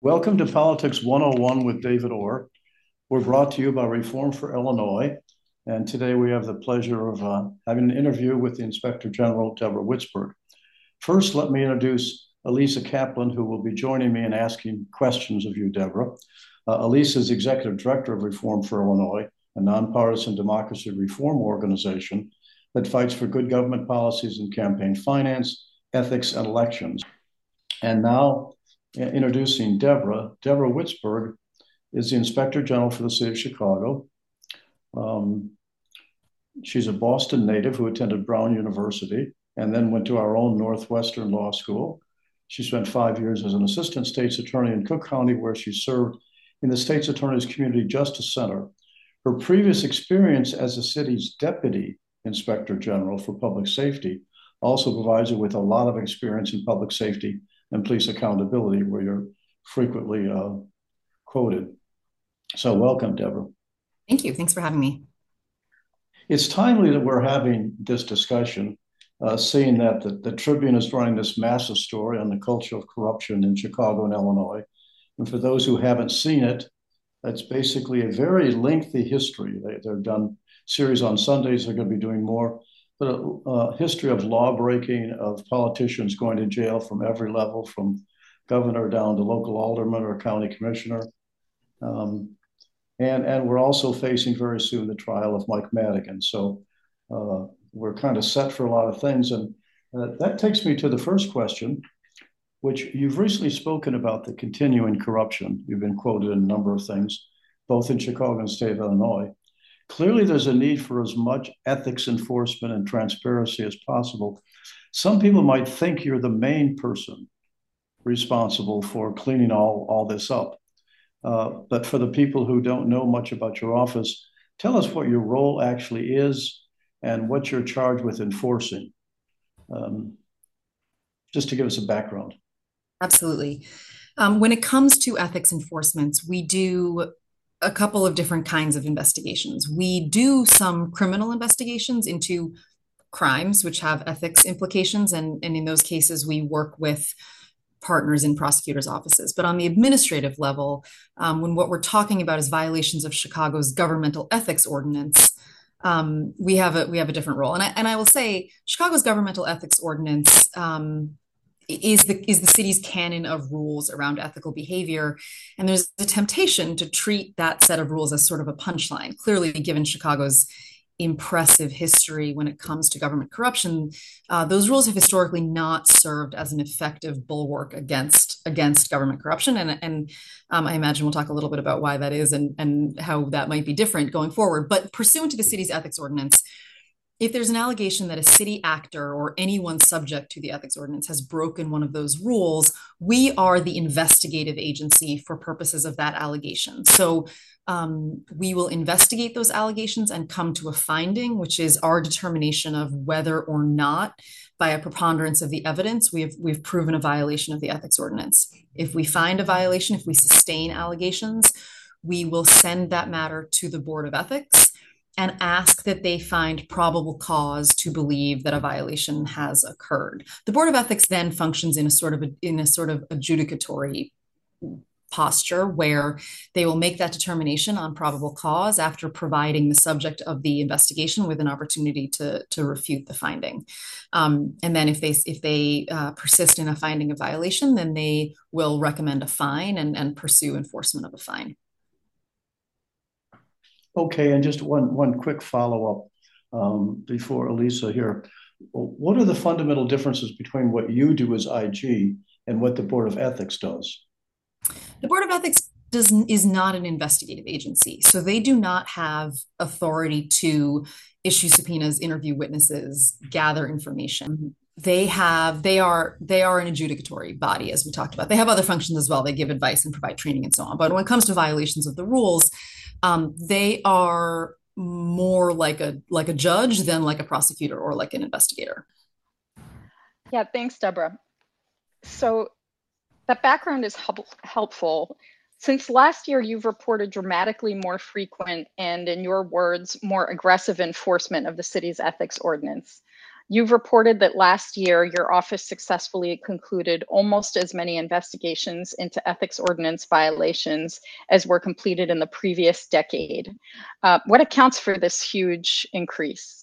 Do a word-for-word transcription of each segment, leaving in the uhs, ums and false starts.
Welcome to Politics one oh one with David Orr. We're brought to you by Reform for Illinois. And today we have the pleasure of uh, having an interview with the Inspector General, Deborah Witzburg. First, let me introduce Elisa Kaplan, who will be joining me in asking questions of you, Deborah. Uh, Elisa is Executive Director of Reform for Illinois, a nonpartisan democracy reform organization that fights for good government policies in campaign finance, ethics, and elections. And now, introducing Deborah. Deborah Witzburg is the Inspector General for the City of Chicago. Um, she's a Boston native who attended Brown University and then went to our own Northwestern Law School. She spent five years as an Assistant State's Attorney in Cook County, where she served in the State's Attorney's Community Justice Center. Her previous experience as the city's Deputy Inspector General for Public Safety also provides her with a lot of experience in public safety and police accountability, where you're frequently uh, quoted. So welcome, Deborah. Thank you. Thanks for having me. It's timely that we're having this discussion, uh, seeing that the, the Tribune is running this massive story on the culture of corruption in Chicago and Illinois. And for those who haven't seen it, it's basically a very lengthy history. They, they've done series on Sundays. They're going to be doing more. But a, a history of law breaking, of politicians going to jail from every level, from governor down to local alderman or county commissioner. Um, and, and we're also facing very soon the trial of Mike Madigan. So uh, we're kind of set for a lot of things. And uh, that takes me to the first question, which you've recently spoken about the continuing corruption. You've been quoted in a number of things, both in Chicago and the state of Illinois. Clearly, there's a need for as much ethics enforcement and transparency as possible. Some people might think you're the main person responsible for cleaning all, all this up. Uh, but for the people who don't know much about your office, tell us what your role actually is and what you're charged with enforcing, um, just to give us a background. Absolutely. Um, when it comes to ethics enforcements, we do a couple of different kinds of investigations. We do some criminal investigations into crimes which have ethics implications, and, and in those cases, we work with partners in prosecutors' offices. But on the administrative level, um, when what we're talking about is violations of Chicago's governmental ethics ordinance, um, we have a we have a different role. And I and I will say, Chicago's governmental ethics ordinance Um, is the is the city's canon of rules around ethical behavior, and there's a temptation to treat that set of rules as sort of a punchline. Clearly, given Chicago's impressive history when it comes to government corruption, uh, those rules have historically not served as an effective bulwark against against government corruption, and and um, I imagine we'll talk a little bit about why that is and and how that might be different going forward. But pursuant to the city's ethics ordinance, if there's an allegation that a city actor or anyone subject to the ethics ordinance has broken one of those rules, we are the investigative agency for purposes of that allegation. So um, we will investigate those allegations and come to a finding, which is our determination of whether or not, by a preponderance of the evidence, we have we've proven a violation of the ethics ordinance. If we find a violation, if we sustain allegations, we will send that matter to the Board of Ethics and ask that they find probable cause to believe that a violation has occurred. The Board of Ethics then functions in a sort of a, in a sort of adjudicatory posture where they will make that determination on probable cause after providing the subject of the investigation with an opportunity to, to refute the finding. Um, and then if they if they uh, persist in a finding of violation, then they will recommend a fine and, and pursue enforcement of a fine. Okay, and just one one quick follow-up um, before Elisa here. What are the fundamental differences between what you do as I G and what the Board of Ethics does? The Board of Ethics does, is not an investigative agency, so they do not have authority to issue subpoenas, interview witnesses, gather information. They have they are they are an adjudicatory body, as we talked about. They have other functions as well. They give advice and provide training and so on. But when it comes to violations of the rules, um, they are more like a like a judge than like a prosecutor or like an investigator. Yeah, thanks, Deborah. So that background is help, helpful. Since last year, you've reported dramatically more frequent and, in your words, more aggressive enforcement of the city's ethics ordinance. You've reported that last year, your office successfully concluded almost as many investigations into ethics ordinance violations as were completed in the previous decade. Uh, what accounts for this huge increase?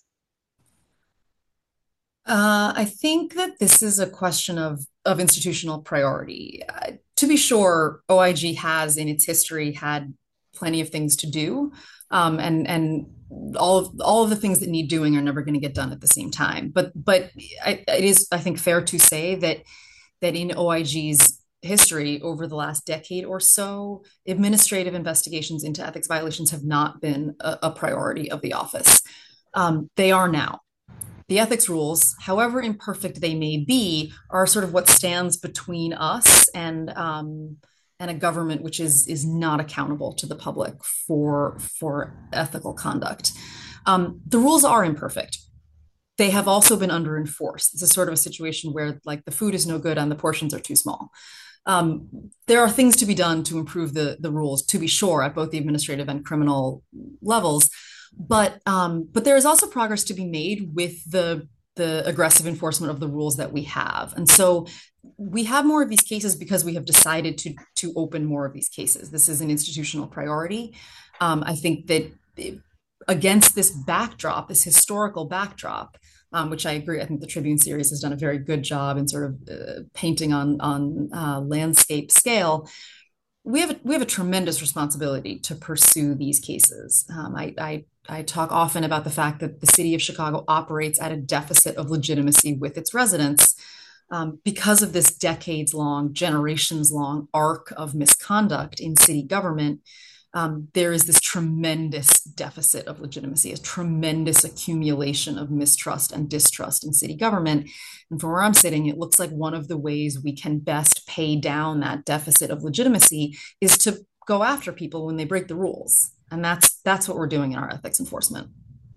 Uh, I think that this is a question of of institutional priority. Uh, to be sure, O I G has in its history had plenty of things to do, um, and and all of all of the things that need doing are never going to get done at the same time. But but I, it is, I think, fair to say that that in O I G's history over the last decade or so, administrative investigations into ethics violations have not been a, a priority of the office. Um, they are now. The ethics rules, however imperfect they may be, are sort of what stands between us and um, and a government which is is not accountable to the public for for ethical conduct. Um, the rules are imperfect. They have also been under enforced. This is sort of a situation where like the food is no good and the portions are too small. Um, there are things to be done to improve the the rules, to be sure, at both the administrative and criminal levels. But um, but there is also progress to be made with the the aggressive enforcement of the rules that we have. And so we have more of these cases because we have decided to to open more of these cases. This is an institutional priority. Um, I think that against this backdrop, this historical backdrop, um, which I agree, I think the Tribune series has done a very good job in sort of uh, painting on on uh, landscape scale. We have a, we have a tremendous responsibility to pursue these cases. Um, I, I I talk often about the fact that the city of Chicago operates at a deficit of legitimacy with its residents um, because of this decades-long, generations-long arc of misconduct in city government. Um, there is this tremendous deficit of legitimacy, a tremendous accumulation of mistrust and distrust in city government. And from where I'm sitting, it looks like one of the ways we can best pay down that deficit of legitimacy is to go after people when they break the rules. And that's that's what we're doing in our ethics enforcement.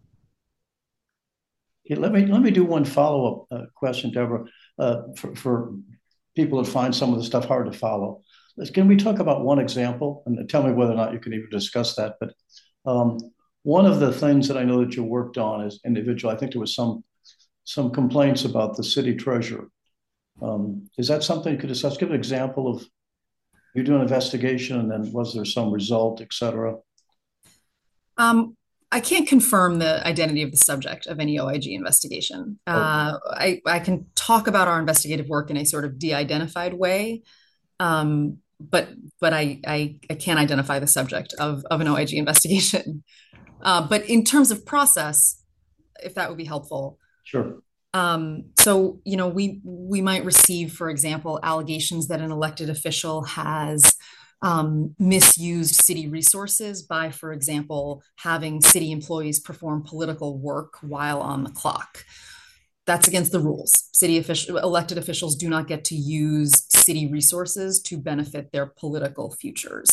Okay, let me let me do one follow-up uh, question, Deborah, uh, for, for people that find some of the stuff hard to follow. Can we talk about one example and tell me whether or not you can even discuss that? But um, one of the things that I know that you worked on as individual, I think there was some some complaints about the city treasurer. Um, is that something you could discuss? Give an example of you do an investigation and then was there some result, et cetera? Um, I can't confirm the identity of the subject of any O I G investigation. Uh, I, I can talk about our investigative work in a sort of de-identified way, um, but but I, I I can't identify the subject of of an O I G investigation. Uh, but in terms of process, if that would be helpful. Sure. Um, so you know, we we might receive, for example, allegations that an elected official has um, misused city resources by, for example, having city employees perform political work while on the clock. That's against the rules. City official, elected officials do not get to use city resources to benefit their political futures.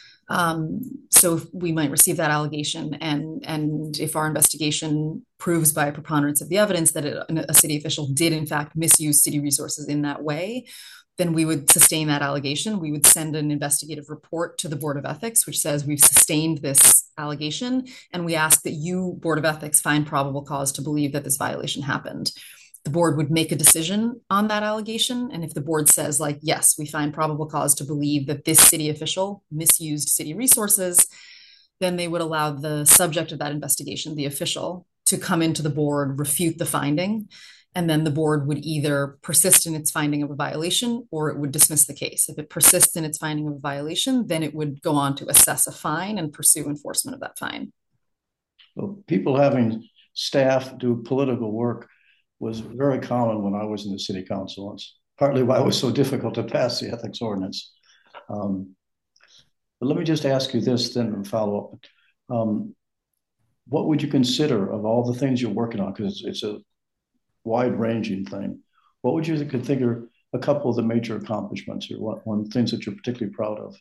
Um, so we might receive that allegation, and and if our investigation proves by a preponderance of the evidence that it, a city official did in fact misuse city resources in that way, then we would sustain that allegation. We would send an investigative report to the Board of Ethics, which says we've sustained this allegation, and we ask that you, Board of Ethics, find probable cause to believe that this violation happened. The board would make a decision on that allegation. And if the board says, like, yes, we find probable cause to believe that this city official misused city resources, then they would allow the subject of that investigation, the official, to come into the board, refute the finding, and then the board would either persist in its finding of a violation or it would dismiss the case. If it persists in its finding of a violation, then it would go on to assess a fine and pursue enforcement of that fine. Well, people having staff do political work was very common when I was in the city council. It's partly why it was so difficult to pass the ethics ordinance. Um, but let me just ask you this then and follow up. Um, what would you consider of all the things you're working on? Because it's, it's a wide-ranging thing. What would you consider a couple of the major accomplishments or what one things that you're particularly proud of?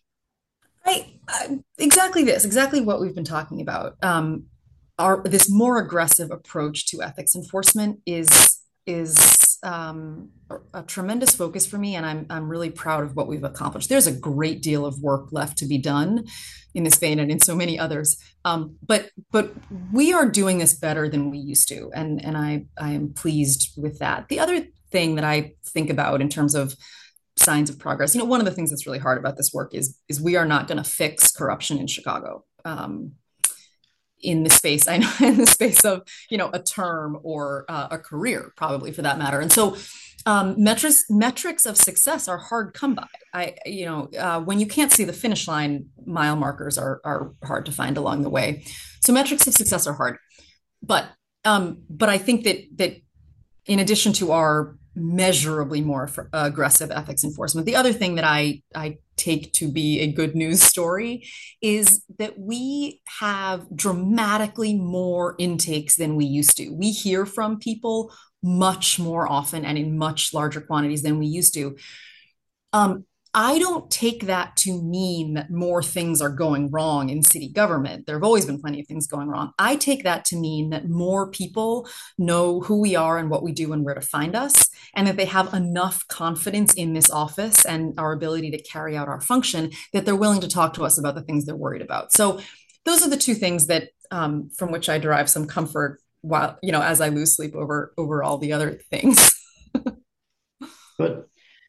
I, uh, exactly this, exactly what we've been talking about. Um, Our, this more aggressive approach to ethics enforcement is is um, a, a tremendous focus for me, and I'm I'm really proud of what we've accomplished. There's a great deal of work left to be done in this vein and in so many others. Um, but but we are doing this better than we used to, and and I I am pleased with that. The other thing that I think about in terms of signs of progress, you know, one of the things that's really hard about this work is is we are not going to fix corruption in Chicago. Um, in the space, I know, in the space of, you know, a term or uh, a career, probably for that matter. And so um, metrics metrics of success are hard come by. I, you know, uh, when you can't see the finish line, mile markers are are hard to find along the way. So metrics of success are hard. But um, but I think that that in addition to our measurably more f- aggressive ethics enforcement, the other thing that I I take to be a good news story is that we have dramatically more intakes than we used to. We hear from people much more often and in much larger quantities than we used to. Um, I don't take that to mean that more things are going wrong in city government. There have always been plenty of things going wrong. I take that to mean that more people know who we are and what we do and where to find us, and that they have enough confidence in this office and our ability to carry out our function that they're willing to talk to us about the things they're worried about. So those are the two things that um, from which I derive some comfort while, you know, as I lose sleep over over all the other things. But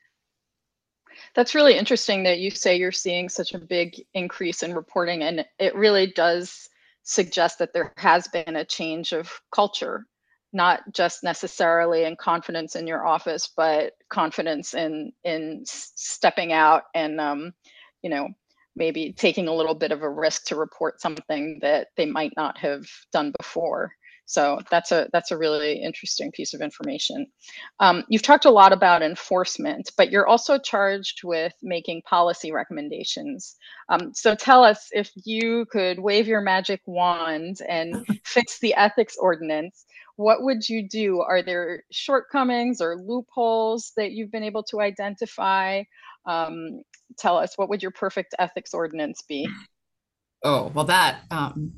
That's really interesting that you say you're seeing such a big increase in reporting, and it really does suggest that there has been a change of culture, not just necessarily in confidence in your office, but confidence in in stepping out and um, you know, maybe taking a little bit of a risk to report something that they might not have done before. So that's a that's a really interesting piece of information. Um, you've talked a lot about enforcement, but you're also charged with making policy recommendations. Um, so tell us, if you could wave your magic wand and fix the ethics ordinance, what would you do? Are there shortcomings or loopholes that you've been able to identify? Um, tell us, what would your perfect ethics ordinance be? Oh, well, that um,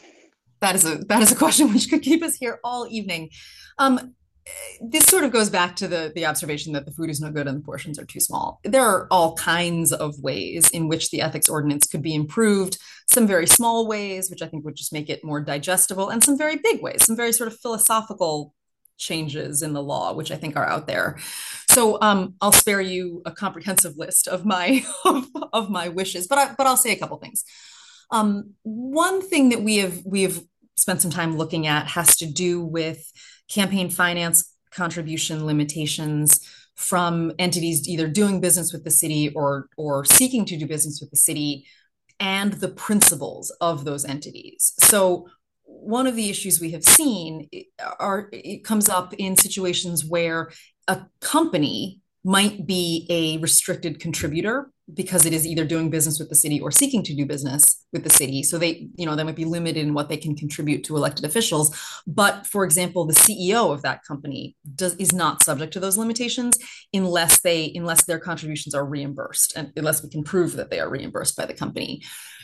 that is a that is a question which could keep us here all evening. Um, this sort of goes back to the the observation that the food is no good and the portions are too small. There are all kinds of ways in which the ethics ordinance could be improved. Some very small ways, which I think would just make it more digestible, and some very big ways, some very sort of philosophical changes in the law, which I think are out there. So um, I'll spare you a comprehensive list of my of, of my wishes, but I, but I'll say a couple things. Um, one thing that we have we have spent some time looking at has to do with campaign finance contribution limitations from entities either doing business with the city or or seeking to do business with the city, and the principles of those entities. So one of the issues we have seen are it comes up in situations where a company might be a restricted contributor because it is either doing business with the city or seeking to do business with the city. So they, you know, they might be limited in what they can contribute to elected officials. But for example, the C E O of that company does is not subject to those limitations unless they unless their contributions are reimbursed and unless we can prove that they are reimbursed by the company.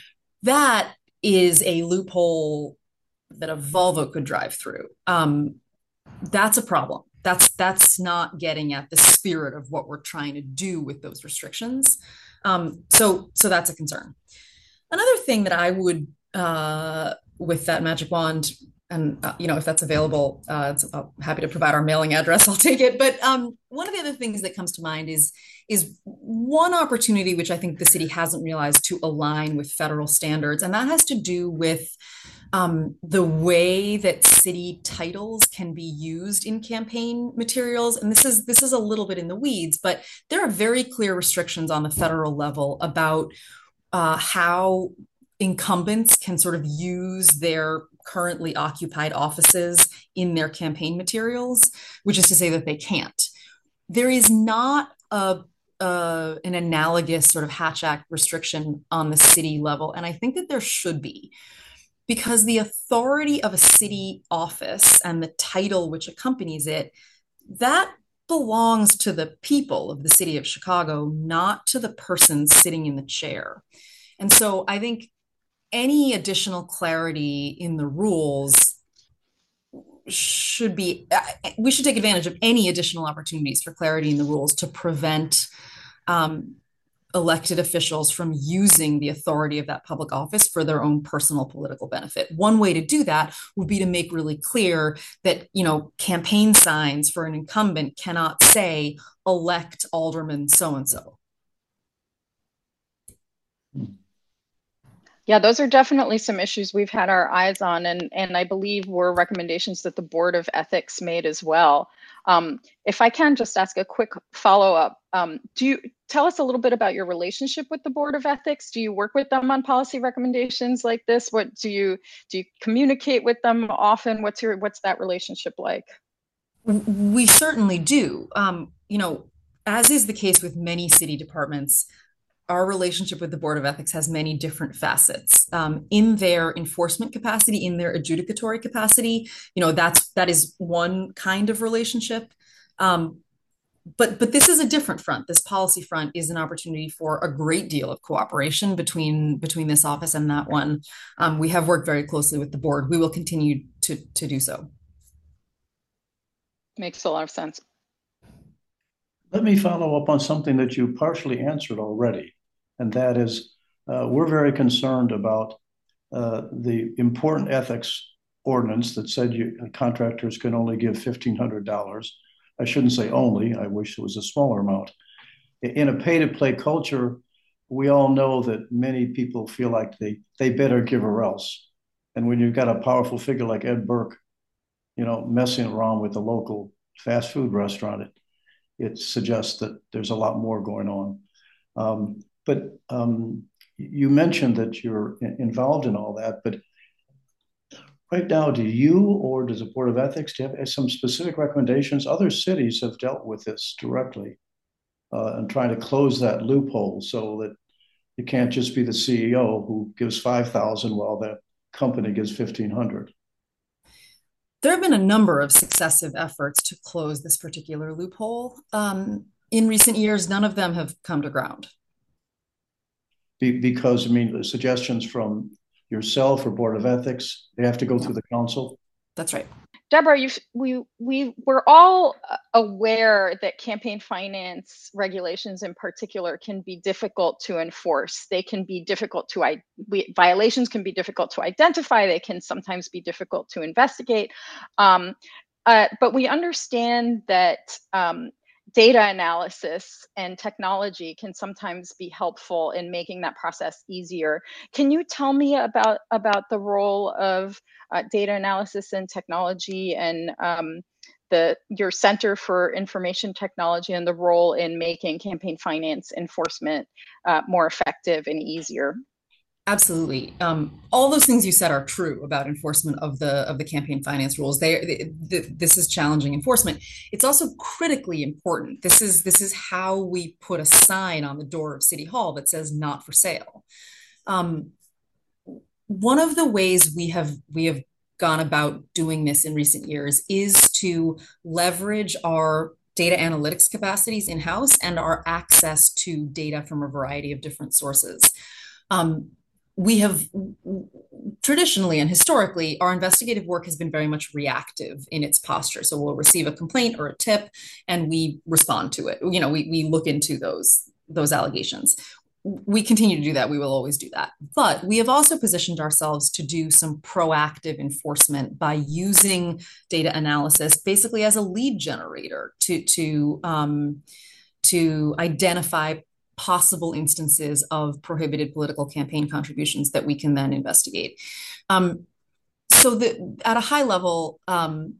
That is a loophole that a Volvo could drive through. Um, that's a problem. That's that's not getting at the spirit of what we're trying to do with those restrictions. Um, so so that's a concern. Another thing that I would, uh, with that magic wand, and uh, you know, if that's available, uh, I'm happy to provide our mailing address. I'll take it. But um, one of the other things that comes to mind is is one opportunity which I think the city hasn't realized to align with federal standards, and that has to do with um, the way that city titles can be used in campaign materials. And this is this is a little bit in the weeds, but there are very clear restrictions on the federal level about uh, how incumbents can sort of use their currently occupied offices in their campaign materials, which is to say that they can't. There is not a uh, an analogous sort of Hatch Act restriction on the city level, and I think that there should be, because the authority of a city office and the title which accompanies it, that belongs to the people of the city of Chicago, not to the person sitting in the chair. And so I think any additional clarity in the rules should be, we should take advantage of any additional opportunities for clarity in the rules to prevent um, elected officials from using the authority of that public office for their own personal political benefit. One way to do that would be to make really clear that, you know, campaign signs for an incumbent cannot say elect Alderman so-and-so. Yeah, those are definitely some issues we've had our eyes on, and, and I believe were recommendations that the Board of Ethics made as well. Um, if I can just ask a quick follow-up, um, do you tell us a little bit about your relationship with the Board of Ethics? Do you work with them on policy recommendations like this? What do you do you communicate with them often? What's your what's that relationship like? We certainly do. Um, you know, as is the case with many city departments, our relationship with the Board of Ethics has many different facets. Um, in their enforcement capacity, in their adjudicatory capacity, you know, that's that is one kind of relationship. Um, but but this is a different front. This policy front is an opportunity for a great deal of cooperation between between this office and that one. Um, we have worked very closely with the board. We will continue to to do so. Makes a lot of sense. Let me follow up on something that you partially answered already, and that is uh, we're very concerned about uh, the important ethics ordinance that said you, contractors can only give fifteen hundred dollars. I shouldn't say only, I wish it was a smaller amount. In a pay-to-play culture, we all know that many people feel like they, they better give or else. And when you've got a powerful figure like Ed Burke, you know, messing around with the local fast food restaurant, it, it suggests that there's a lot more going on. Um, but um, you mentioned that you're involved in all that, but right now, do you or does the Board of Ethics do you have some specific recommendations? Other cities have dealt with this directly uh, and trying to close that loophole so that it can't just be the C E O who gives five thousand while the company gives fifteen hundred. There have been a number of successive efforts to close this particular loophole. Um, in recent years, none of them have come to ground. Be, because, I mean, the suggestions from yourself or Board of Ethics, they have to go through the council? That's right. Deborah, you we we we're all aware that campaign finance regulations in particular can be difficult to enforce. They can be difficult to I we, violations can be difficult to identify. They can sometimes be difficult to investigate. Um, uh, but we understand that um, data analysis and technology can sometimes be helpful in making that process easier. Can you tell me about about the role of uh, data analysis and technology and um, the your Center for Information Technology and the role in making campaign finance enforcement uh, more effective and easier? Absolutely. Um, all those things you said are true about enforcement of the of the campaign finance rules. They, they, they, this is challenging enforcement. It's also critically important. This is this is how we put a sign on the door of City Hall that says "Not for sale." Um, one of the ways we have we have gone about doing this in recent years is to leverage our data analytics capacities in-house and our access to data from a variety of different sources. Um, we have traditionally and historically, our investigative work has been very much reactive in its posture. So we'll receive a complaint or a tip and we respond to it. You know, we, we look into those, those allegations. We continue to do that. We will always do that. But we have also positioned ourselves to do some proactive enforcement by using data analysis basically as a lead generator to, to, um, to identify possible instances of prohibited political campaign contributions that we can then investigate. Um, so the, at a high level, um,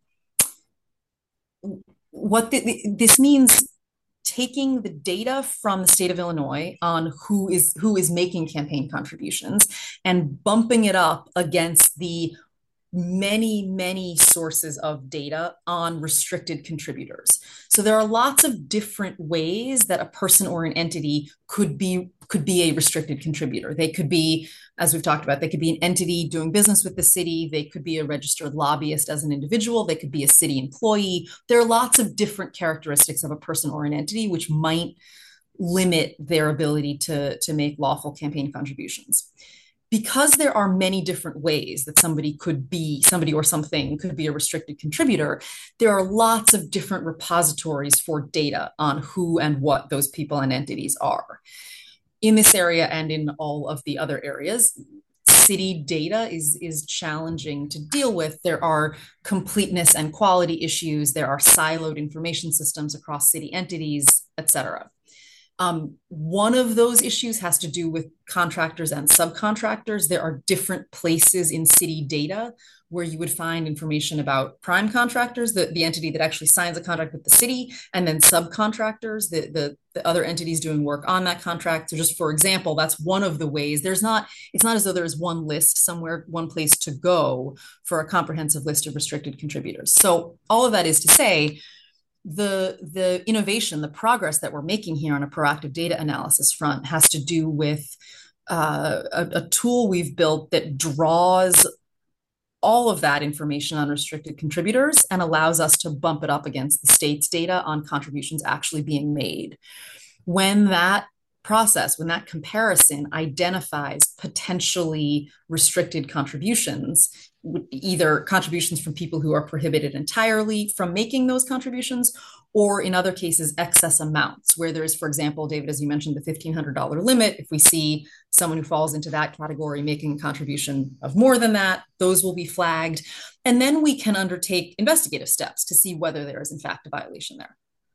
what the, the, this means taking the data from the state of Illinois on who is who is making campaign contributions and bumping it up against the many, many sources of data on restricted contributors. So there are lots of different ways that a person or an entity could be could be a restricted contributor. They could be, as we've talked about, they could be an entity doing business with the city. They could be a registered lobbyist as an individual. They could be a city employee. There are lots of different characteristics of a person or an entity which might limit their ability to, to make lawful campaign contributions. because there are many different ways that somebody could be, somebody or something could be a restricted contributor, there are lots of different repositories for data on who and what those people and entities are. In this area and in all of the other areas, city data is, is challenging to deal with. There are completeness and quality issues. There are siloed information systems across city entities, et cetera. Um, one of those issues has to do with contractors and subcontractors. There are different places in city data where you would find information about prime contractors, the, the entity that actually signs a contract with the city, and then subcontractors, the, the, the other entities doing work on that contract. So just for example, that's one of the ways. There's not, it's not as though there's one list somewhere, one place to go for a comprehensive list of restricted contributors. So all of that is to say, the the innovation, the progress that we're making here on a proactive data analysis front has to do with uh, a, a tool we've built that draws all of that information on restricted contributors and allows us to bump it up against the state's data on contributions actually being made. When that process, when that comparison identifies potentially restricted contributions, either contributions from people who are prohibited entirely from making those contributions, or in other cases, excess amounts, where there's, for example, David, as you mentioned, the fifteen hundred dollars limit. If we see someone who falls into that category making a contribution of more than that, those will be flagged. And then we can undertake investigative steps to see whether there is, in fact, a violation there.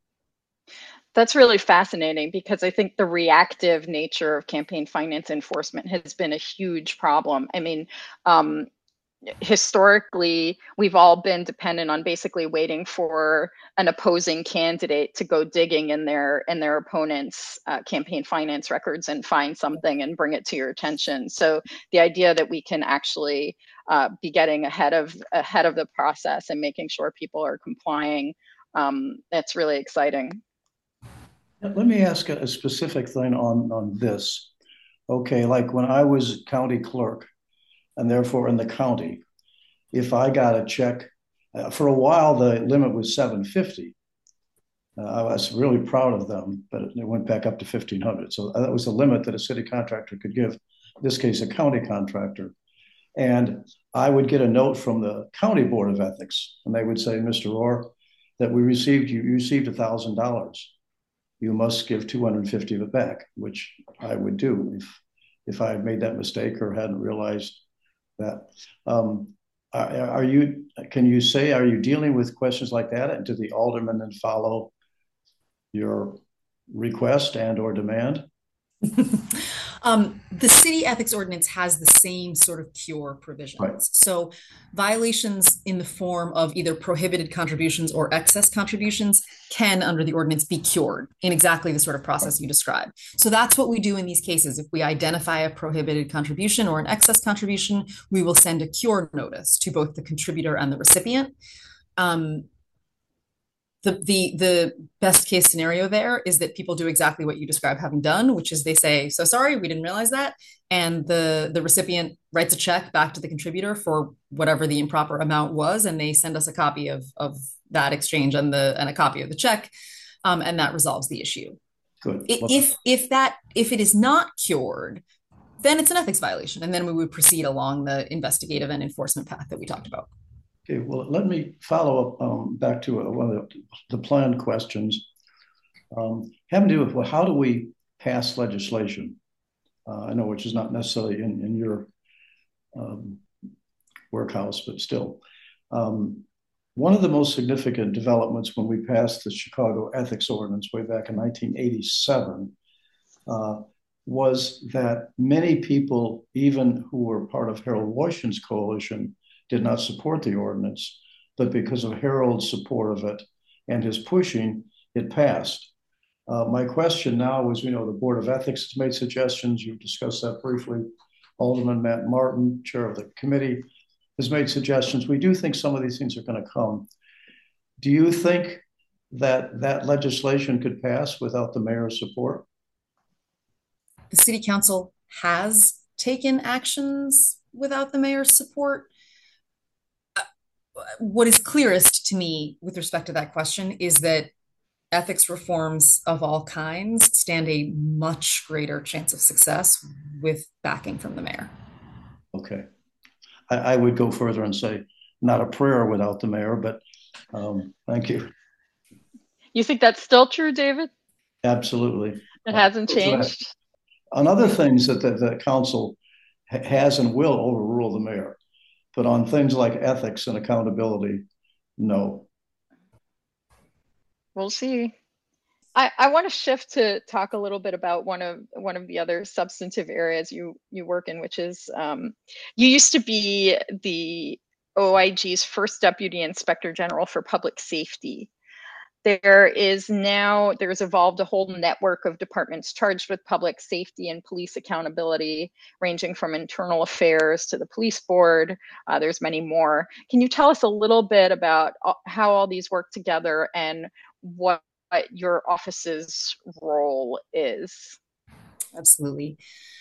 That's really fascinating, because I think the reactive nature of campaign finance enforcement has been a huge problem. I mean, um, historically, we've all been dependent on basically waiting for an opposing candidate to go digging in their in their opponent's uh, campaign finance records and find something and bring it to your attention. So the idea that we can actually uh, be getting ahead of ahead of the process and making sure people are complying, um, that's really exciting. Let me ask a specific thing on, on this. Okay, like when I was county clerk, and therefore in the county, if I got a check, uh, for a while the limit was seven hundred fifty dollars. Uh, I was really proud of them, but it went back up to fifteen hundred dollars. So that was the limit that a city contractor could give, in this case, a county contractor. And I would get a note from the county board of ethics, and they would say, Mister Rohr, that we received, you received one thousand dollars. You must give two hundred fifty of it back, which I would do if if I had made that mistake or hadn't realized that. Um, are, are you? Can you say, are you dealing with questions like that, and do the aldermen then follow your request and or demand? um, the city ethics ordinance has the same sort of cure provisions. Right. So violations in the form of either prohibited contributions or excess contributions can, under the ordinance, be cured in exactly the sort of process you described. So that's what we do in these cases. If we identify a prohibited contribution or an excess contribution, we will send a cure notice to both the contributor and the recipient. Um, The, the the best case scenario there is that people do exactly what you describe having done, which is they say, so sorry, we didn't realize that. And the, the recipient writes a check back to the contributor for whatever the improper amount was, and they send us a copy of, of that exchange and the and a copy of the check, um, and that resolves the issue. Good. If if that if it is not cured, then it's an ethics violation, and then we would proceed along the investigative and enforcement path that we talked about. Okay, well, let me follow up um, back to uh, one of the, the planned questions. Um, having to do with, well, how do we pass legislation? Uh, I know which is not necessarily in, in your um, workhouse, but still. Um, one of the most significant developments when we passed the Chicago Ethics Ordinance way back in nineteen eighty-seven uh, was that many people, even who were part of Harold Washington's coalition, did not support the ordinance, but because of Harold's support of it and his pushing, it passed. Uh, my question now is, you know, the Board of Ethics has made suggestions. You discussed that briefly. Alderman Matt Martin, chair of the committee, has made suggestions. We do think some of these things are going to come. Do you think that that legislation could pass without the mayor's support? The city council has taken actions without the mayor's support. What is clearest to me with respect to that question is that ethics reforms of all kinds stand a much greater chance of success with backing from the mayor. Okay. I, I would go further and say not a prayer without the mayor, but um, thank you. You think that's still true, David? Absolutely. It Uh, hasn't changed? on other things that the, the council ha- has and will overrule the mayor, but on things like ethics and accountability, no. We'll see. I, I want to shift to talk a little bit about one of one of the other substantive areas you you work in, which is um, you used to be the O I G's first Deputy Inspector General for Public Safety. There is now, there's evolved a whole network of departments charged with public safety and police accountability, ranging from internal affairs to the police board. Uh, there's many more. Can you tell us a little bit about how all these work together and what your office's role is? Absolutely.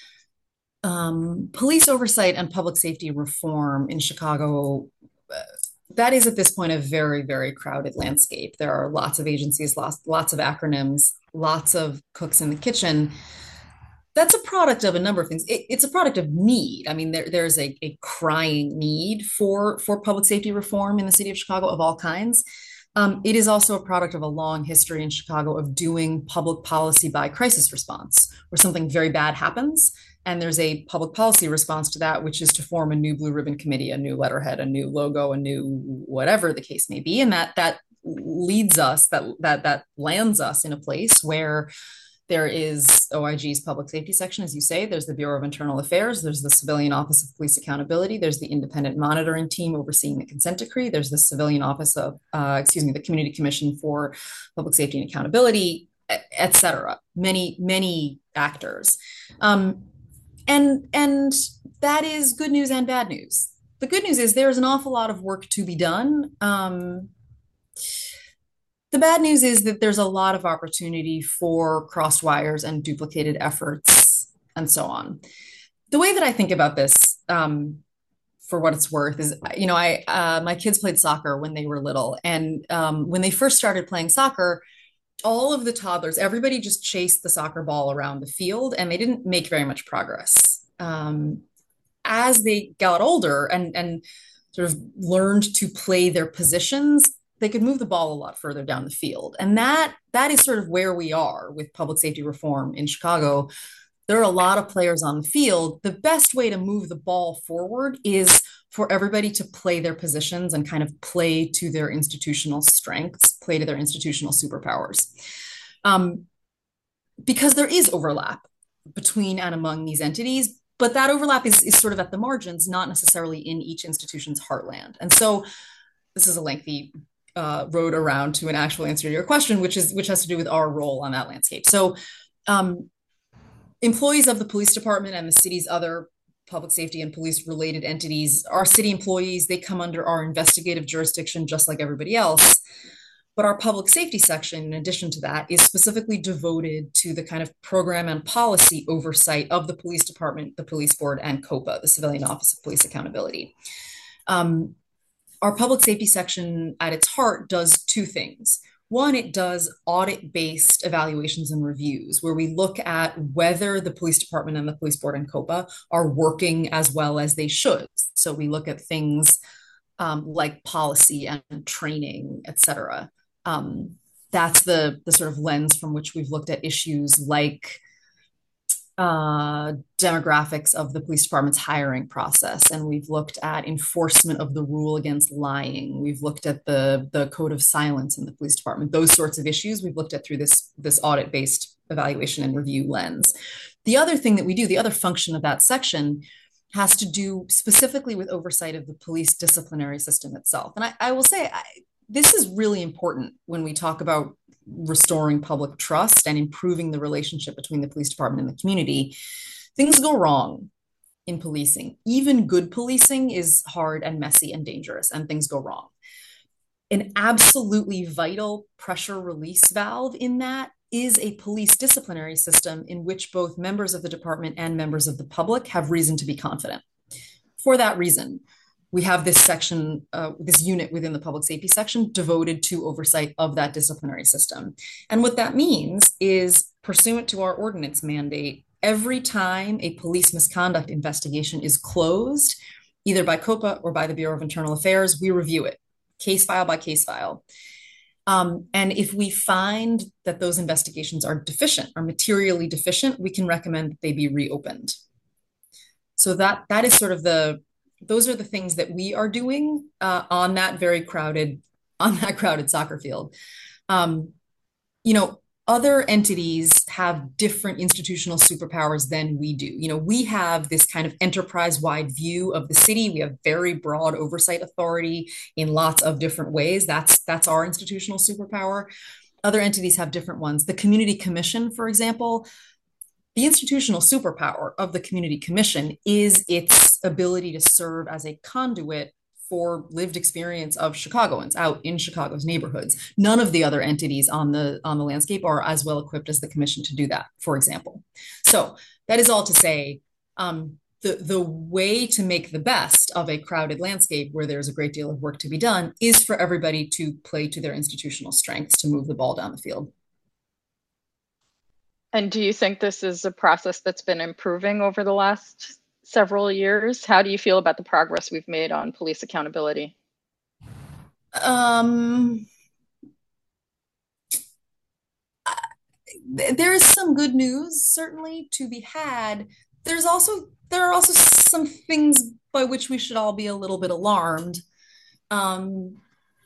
Um, police oversight and public safety reform in Chicago, uh, that is at this point a very, very crowded landscape. There are lots of agencies, lots, lots of acronyms, lots of cooks in the kitchen. That's a product of a number of things. It, it's a product of need. I mean, there, there's a, a crying need for, for public safety reform in the city of Chicago of all kinds. Um, it is also a product of a long history in Chicago of doing public policy by crisis response, where something very bad happens, and there's a public policy response to that, which is to form a new blue ribbon committee, a new letterhead, a new logo, a new whatever the case may be, and that that leads us, that that that lands us in a place where there is O I G's public safety section, as you say. There's the Bureau of Internal Affairs. There's the Civilian Office of Police Accountability. There's the independent monitoring team overseeing the consent decree. There's the Civilian Office of, uh, excuse me, the Community Commission for Public Safety and Accountability, et cetera. Many, many actors. Um, and, and that is good news and bad news. The good news is there's an awful lot of work to be done. Um, The bad news is that there's a lot of opportunity for crossed wires and duplicated efforts and so on. The way that I think about this, um, for what it's worth, is, you know, I uh, my kids played soccer when they were little, and um, when they first started playing soccer, all of the toddlers, everybody just chased the soccer ball around the field, and they didn't make very much progress. Um, as they got older and and sort of learned to play their positions, they could move the ball a lot further down the field. And that that is sort of where we are with public safety reform in Chicago. There are a lot of players on the field. The best way to move the ball forward is for everybody to play their positions and kind of play to their institutional strengths, play to their institutional superpowers. Um, because there is overlap between and among these entities, but that overlap is, is sort of at the margins, not necessarily in each institution's heartland. And so this is a lengthy Uh, road around to an actual answer to your question, which is which has to do with our role on that landscape. So, um, employees of the police department and the city's other public safety and police related entities are city employees. They come under our investigative jurisdiction just like everybody else. But our public safety section, in addition to that, is specifically devoted to the kind of program and policy oversight of the police department, the police board, and COPA, the Civilian Office of Police Accountability. Um, Our public safety section at its heart does two things. One, it does audit-based evaluations and reviews, where we look at whether the police department and the police board and COPA are working as well as they should. So we look at things um, like policy and training, et cetera. Um, that's the, the sort of lens from which we've looked at issues like uh, demographics of the police department's hiring process. And we've looked at enforcement of the rule against lying. We've looked at the, the code of silence in the police department. Those sorts of issues we've looked at through this, this audit-based evaluation and review lens. The other thing that we do, the other function of that section, has to do specifically with oversight of the police disciplinary system itself. And I, I will say, I, this is really important when we talk about restoring public trust and improving the relationship between the police department and the community. Things go wrong in policing. Even good policing is hard and messy and dangerous, and things go wrong. An absolutely vital pressure release valve in that is a police disciplinary system in which both members of the department and members of the public have reason to be confident. For that reason, we have this section, uh, this unit within the public safety section devoted to oversight of that disciplinary system. And what that means is, pursuant to our ordinance mandate, every time a police misconduct investigation is closed, either by COPA or by the Bureau of Internal Affairs, we review it, case file by case file. Um, and if we find that those investigations are deficient, are materially deficient, we can recommend that they be reopened. So that that is sort of the, those are the things that we are doing uh, on that very crowded, on that crowded soccer field. Um, you know, other entities have different institutional superpowers than we do. You know, we have this kind of enterprise-wide view of the city. We have very broad oversight authority in lots of different ways. That's that's our institutional superpower. Other entities have different ones. The Community Commission, for example, the institutional superpower of the Community Commission is its ability to serve as a conduit for lived experience of Chicagoans out in Chicago's neighborhoods. None of the other entities on the on the landscape are as well equipped as the commission to do that, for example. So that is all to say, um, the, the way to make the best of a crowded landscape where there's a great deal of work to be done is for everybody to play to their institutional strengths to move the ball down the field. And do you think this is a process that's been improving over the last several years? How do you feel about the progress we've made on police accountability? Um, there is some good news certainly to be had. There's also there are also some things by which we should all be a little bit alarmed. Um,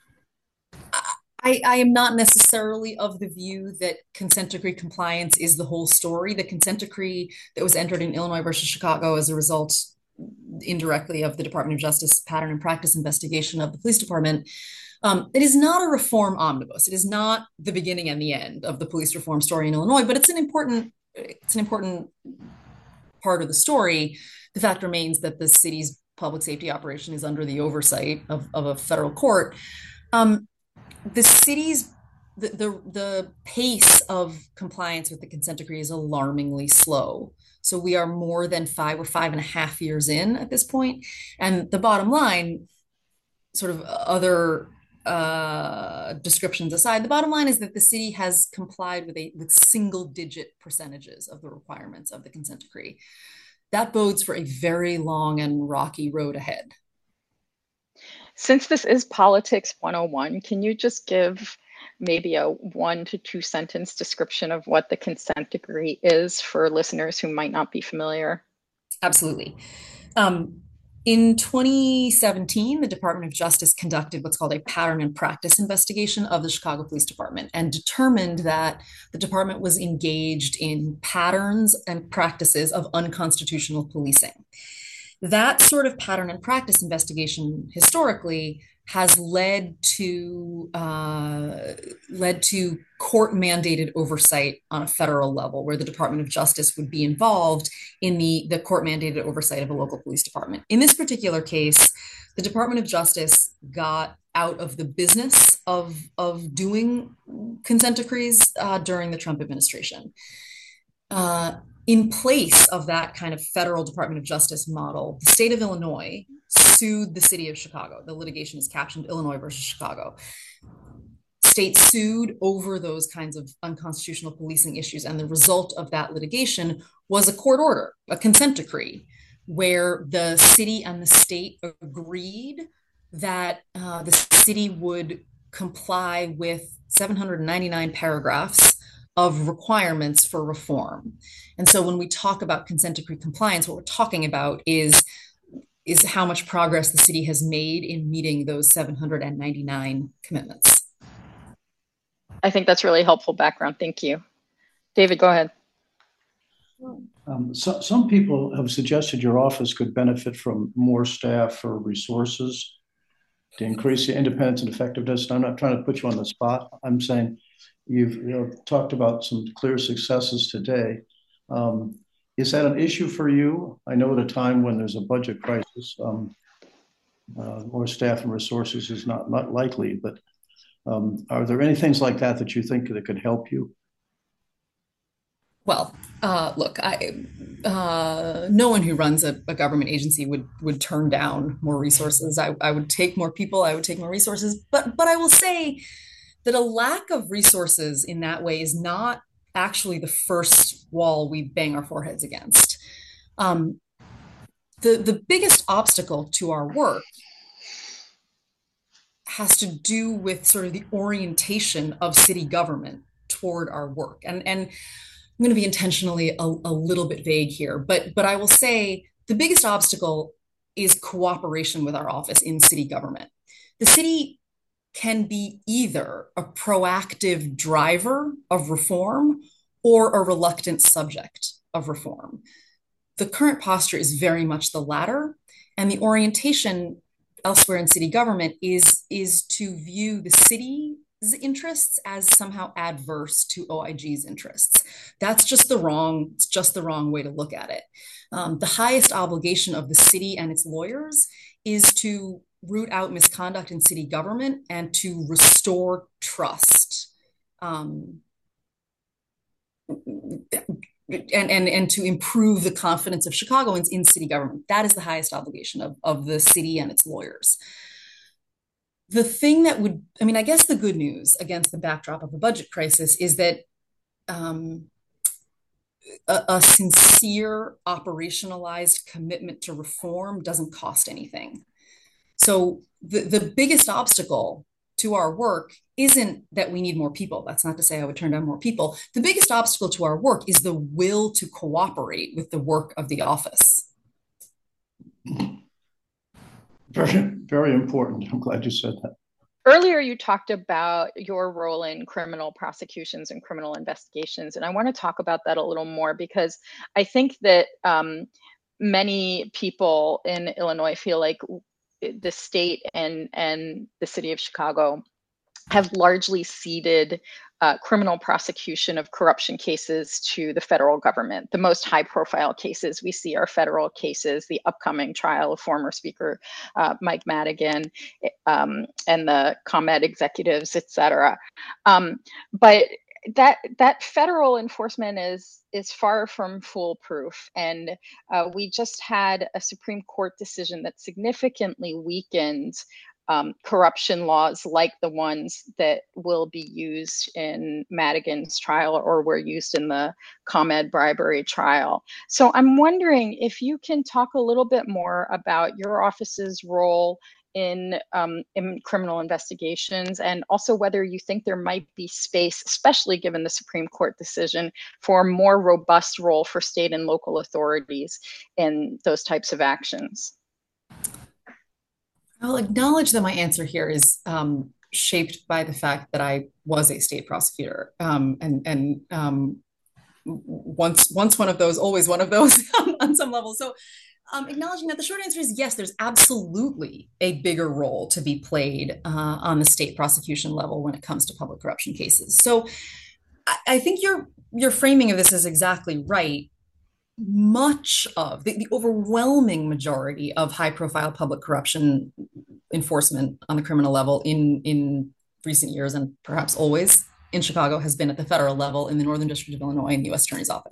I, I am not necessarily of the view that consent decree compliance is the whole story. The consent decree that was entered in Illinois versus Chicago as a result indirectly of the Department of Justice pattern and practice investigation of the police department, um, it is not a reform omnibus. It is not the beginning and the end of the police reform story in Illinois, but it's an important it's an important part of the story. The fact remains that the city's public safety operation is under the oversight of, of a federal court. Um, the city's the, the the pace of compliance with the consent decree is alarmingly slow. So we are more than five or five and a half years in at this point. And the bottom line, sort of other uh, descriptions aside, the bottom line is that the city has complied with a with single digit percentages of the requirements of the consent decree. That bodes for a very long and rocky road ahead. Since this is Politics one oh one, can you just give maybe a one to two sentence description of what the consent decree is for listeners who might not be familiar? Absolutely. Um, in twenty seventeen, the Department of Justice conducted what's called a pattern and practice investigation of the Chicago Police Department and determined that the department was engaged in patterns and practices of unconstitutional policing. That sort of pattern and practice investigation historically has led to uh, led to court mandated oversight on a federal level, where the Department of Justice would be involved in the, the court mandated oversight of a local police department. In this particular case, the Department of Justice got out of the business of, of doing consent decrees uh, during the Trump administration. Uh, in place of that kind of federal Department of Justice model, the state of Illinois sued the city of Chicago. The litigation is captioned Illinois versus Chicago. State sued over those kinds of unconstitutional policing issues, and the result of that litigation was a court order, a consent decree, where the city and the state agreed that uh, the city would comply with seven hundred ninety-nine paragraphs of requirements for reform. And so when we talk about consent decree compliance, what we're talking about is, is how much progress the city has made in meeting those seven hundred ninety-nine commitments. I think that's really helpful background. Thank you. David, go ahead. Um, so, some people have suggested your office could benefit from more staff or resources to increase the independence and effectiveness. And I'm not trying to put you on the spot. I'm saying you've you know, talked about some clear successes today. Um, is that an issue for you? I know at a time when there's a budget crisis, um, uh, more staff and resources is not, not likely, but um, are there any things like that that you think that could help you? Well, uh, look, I, uh, no one who runs a, a government agency would would turn down more resources. I, I would take more people. I would take more resources. But but I will say that a lack of resources in that way is not actually the first wall we bang our foreheads against. Um, the, the biggest obstacle to our work has to do with sort of the orientation of city government toward our work. And, and I'm going to be intentionally a, a little bit vague here, but, but I will say the biggest obstacle is cooperation with our office in city government. The city can be either a proactive driver of reform or a reluctant subject of reform. The current posture is very much the latter, and the orientation elsewhere in city government is, is to view the city's interests as somehow adverse to O I G's interests. That's just the wrong, it's just the wrong way to look at it. Um, the highest obligation of the city and its lawyers is to root out misconduct in city government and to restore trust. Um, And, and, and to improve the confidence of Chicagoans in city government. That is the highest obligation of, of the city and its lawyers. The thing that would, I mean, I guess the good news against the backdrop of a budget crisis is that um, a, a sincere, operationalized commitment to reform doesn't cost anything. So the, the biggest obstacle to our work isn't that we need more people. That's not to say I would turn down more people. The biggest obstacle to our work is the will to cooperate with the work of the office. Very, very important. I'm glad you said that. Earlier, you talked about your role in criminal prosecutions and criminal investigations. And I want to talk about that a little more because I think that um, many people in Illinois feel like the state and, and the city of Chicago have largely ceded uh, criminal prosecution of corruption cases to the federal government. The most high profile cases we see are federal cases, the upcoming trial of former Speaker uh, Mike Madigan um, and the ComEd executives, et cetera. Um, but that that federal enforcement is is far from foolproof, and uh, we just had a Supreme Court decision that significantly weakened um, corruption laws like the ones that will be used in Madigan's trial or were used in the ComEd bribery trial. So I'm wondering if you can talk a little bit more about your office's role in, um, in criminal investigations, and also whether you think there might be space, especially given the Supreme Court decision, for a more robust role for state and local authorities in those types of actions. I'll acknowledge that my answer here is um, shaped by the fact that I was a state prosecutor, um, and and um, once once one of those, always one of those on some level. So. Um, acknowledging that the short answer is yes, there's absolutely a bigger role to be played uh, on the state prosecution level when it comes to public corruption cases. So I, I think your your framing of this is exactly right. Much of the, the overwhelming majority of high profile public corruption enforcement on the criminal level in, in recent years, and perhaps always in Chicago, has been at the federal level in the Northern District of Illinois in the U S Attorney's Office.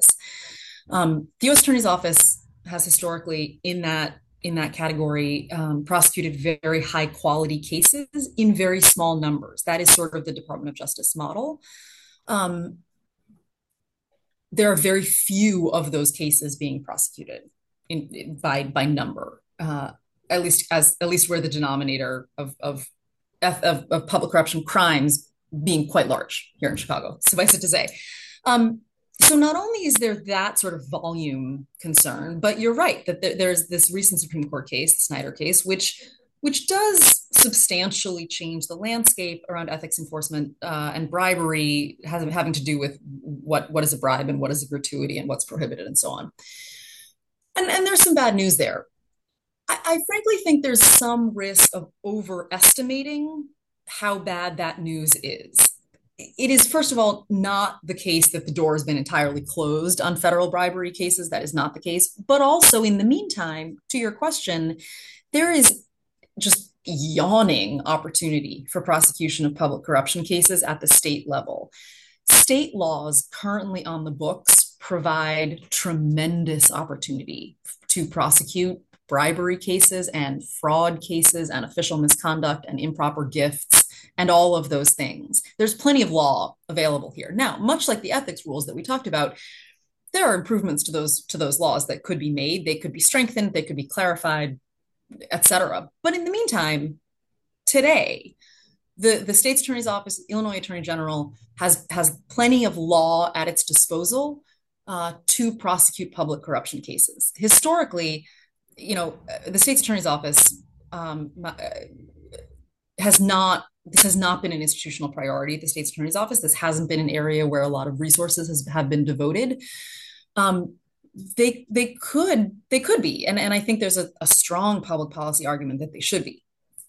Um, the U S Attorney's Office has historically in that in that category um, prosecuted very high quality cases in very small numbers. That is sort of the Department of Justice model. Um, there are very few of those cases being prosecuted in, in, by by number, uh, at least as at least where the denominator of, of of of public corruption crimes being quite large here in Chicago. Suffice it to say. Um, So not only is there that sort of volume concern, but you're right that there, there's this recent Supreme Court case, the Snyder case, which which does substantially change the landscape around ethics enforcement uh, and bribery, has, having to do with what, what is a bribe and what is a gratuity and what's prohibited and so on. And, and there's some bad news there. I, I frankly think there's some risk of overestimating how bad that news is. It is, first of all, not the case that the door has been entirely closed on federal bribery cases. That is not the case. But also, in the meantime, to your question, there is just yawning opportunity for prosecution of public corruption cases at the state level. State laws currently on the books provide tremendous opportunity to prosecute bribery cases and fraud cases and official misconduct and improper gifts and all of those things. There's plenty of law available here. Now, much like the ethics rules that we talked about, there are improvements to those to those laws that could be made. They could be strengthened, they could be clarified, et cetera. But in the meantime, today, the, the state's attorney's office, Illinois Attorney General, has has plenty of law at its disposal uh, to prosecute public corruption cases. Historically, you know, the state's attorney's office um, has not this has not been an institutional priority at the state's attorney's office. This hasn't been an area where a lot of resources has, have been devoted. Um, they they could they could be, and and I think there's a, a strong public policy argument that they should be.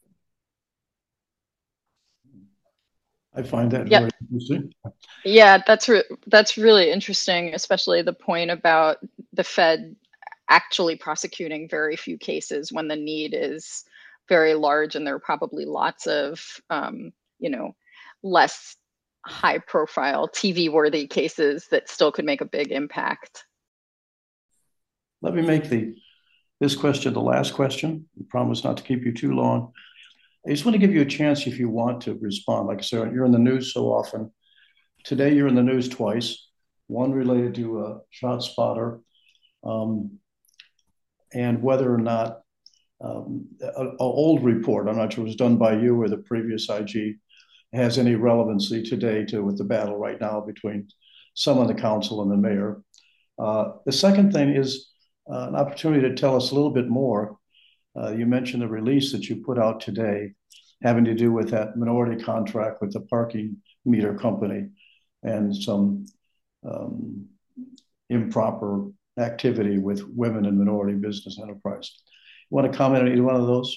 I find that yep. very interesting. Yeah, that's re- that's really interesting, especially the point about the Fed actually prosecuting very few cases when the need is very large, and there are probably lots of um, you know less high profile T V worthy cases that still could make a big impact. Let me make the this question the last question. I promise not to keep you too long. I just want to give you a chance if you want to respond. Like I said, you're in the news so often. Today you're in the news twice, one related to a ShotSpotter um, and whether or not um, an old report, I'm not sure it was done by you or the previous I G, has any relevancy today to with the battle right now between some on the council and the mayor. Uh, the second thing is uh, an opportunity to tell us a little bit more. Uh, you mentioned the release that you put out today having to do with that minority contract with the parking meter company and some um, improper activity with women in minority business enterprise. You want to comment on either one of those?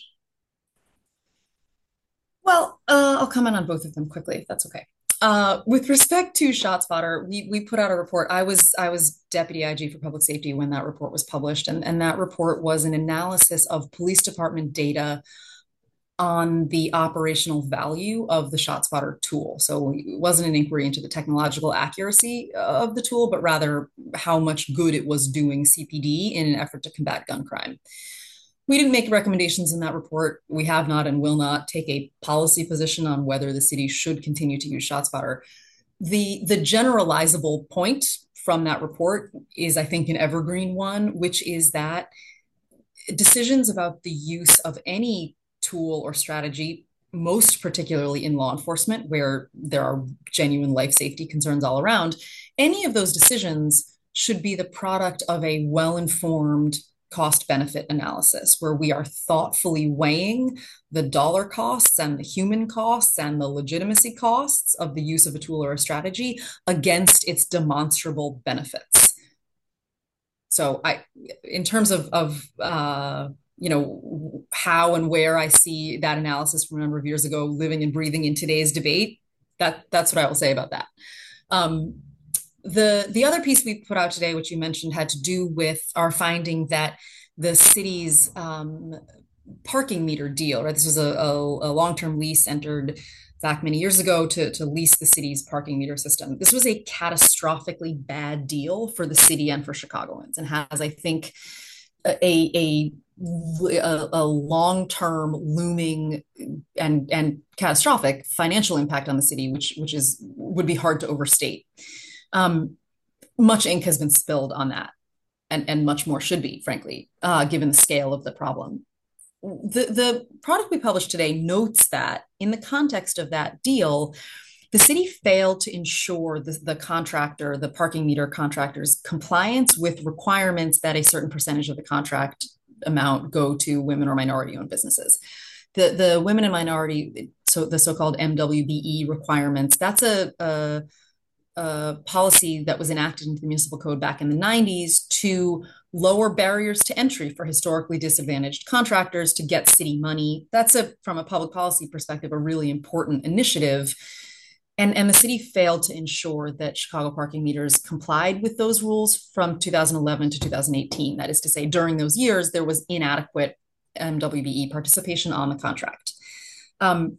Well, uh, I'll comment on both of them quickly, if that's okay. Uh, with respect to ShotSpotter, we we put out a report. I was I was deputy I G for public safety when that report was published, and, and that report was an analysis of police department data on the operational value of the ShotSpotter tool. So it wasn't an inquiry into the technological accuracy of the tool, but rather how much good it was doing C P D in an effort to combat gun crime. We didn't make recommendations in that report. We have not and will not take a policy position on whether the city should continue to use ShotSpotter. The, the generalizable point from that report is, I think, an evergreen one, which is that decisions about the use of any tool or strategy, most particularly in law enforcement, where there are genuine life safety concerns all around, any of those decisions should be the product of a well-informed cost-benefit analysis, where we are thoughtfully weighing the dollar costs and the human costs and the legitimacy costs of the use of a tool or a strategy against its demonstrable benefits. So I, in terms of, of uh, you know, how and where I see that analysis from a number of years ago living and breathing in today's debate, that that's what I will say about that. Um, The, the other piece we put out today, which you mentioned, had to do with our finding that the city's um, parking meter deal, right? This was a, a, a long-term lease entered back many years ago to, to lease the city's parking meter system. This was a catastrophically bad deal for the city and for Chicagoans, and has, I think, a, a, a, a long-term looming and, and catastrophic financial impact on the city, which, which is would be hard to overstate. Um, much ink has been spilled on that, and, and much more should be, frankly, uh, given the scale of the problem. The, the product we published today notes that in the context of that deal, the city failed to ensure the, the contractor, the parking meter contractor's compliance with requirements that a certain percentage of the contract amount go to women or minority-owned businesses. The, the women and minority, so the so-called M W B E requirements, that's a, a a policy that was enacted into the municipal code back in the nineties to lower barriers to entry for historically disadvantaged contractors to get city money. That's a, from a public policy perspective, a really important initiative. And, and the city failed to ensure that Chicago parking meters complied with those rules from two thousand eleven to two thousand eighteen. That is to say, during those years, there was inadequate M W B E participation on the contract. Um,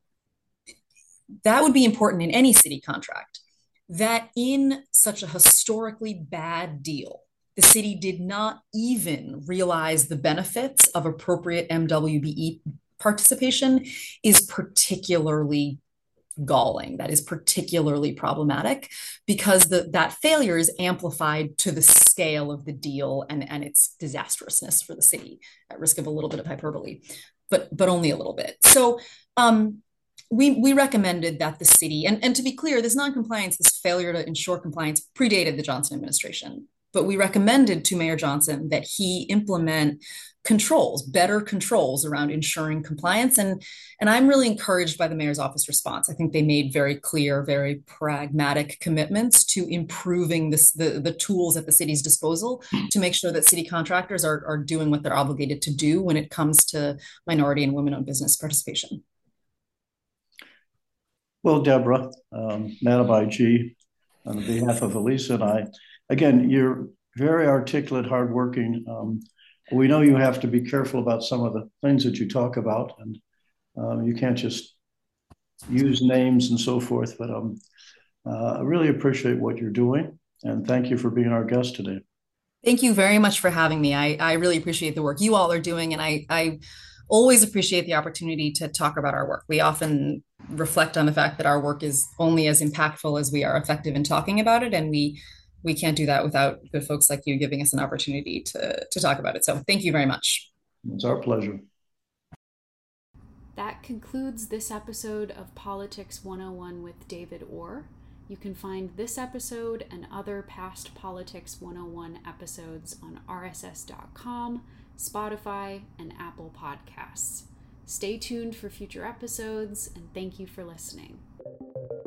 that would be important in any city contract. That in such a historically bad deal, the city did not even realize the benefits of appropriate M W B E participation is particularly galling. That is particularly problematic because the, that failure is amplified to the scale of the deal and, and its disastrousness for the city, at risk of a little bit of hyperbole, but but only a little bit. So um, we we recommended that the city, and, and to be clear, this non-compliance, this failure to ensure compliance predated the Johnson administration. But we recommended to Mayor Johnson that he implement controls, better controls around ensuring compliance. And, and I'm really encouraged by the mayor's office response. I think they made very clear, very pragmatic commitments to improving this, the, the tools at the city's disposal to make sure that city contractors are, are doing what they're obligated to do when it comes to minority and women-owned business participation. Well, Deborah, um, Manabai G, on behalf of Elisa and I, again, you're very articulate, hardworking. Um, we know you have to be careful about some of the things that you talk about, and um, you can't just use names and so forth. But um, uh, I really appreciate what you're doing, and thank you for being our guest today. Thank you very much for having me. I, I really appreciate the work you all are doing, and I, I always appreciate the opportunity to talk about our work. We often reflect on the fact that our work is only as impactful as we are effective in talking about it, and we we can't do that without good folks like you giving us an opportunity to, to talk about it. So thank you very much. It's our pleasure. That concludes this episode of Politics one oh one with David Orr. You can find this episode and other past Politics one oh one episodes on R S S dot com, Spotify, and Apple Podcasts. Stay tuned for future episodes, and thank you for listening.